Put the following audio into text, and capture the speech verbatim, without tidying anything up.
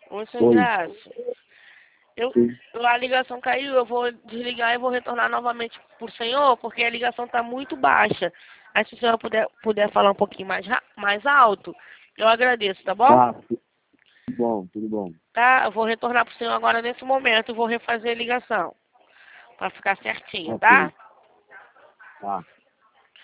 Oi, seu Oi. Graça. Eu, Sim. a ligação caiu, eu vou desligar e vou retornar novamente pro senhor, porque a ligação está muito baixa. Aí se o senhor puder, puder falar um pouquinho mais, ra- mais alto, eu agradeço, tá bom? Tá, tudo bom, tudo bom. Tá? Eu vou retornar pro senhor agora nesse momento e vou refazer a ligação. Pra ficar certinho, Ok, tá? tá.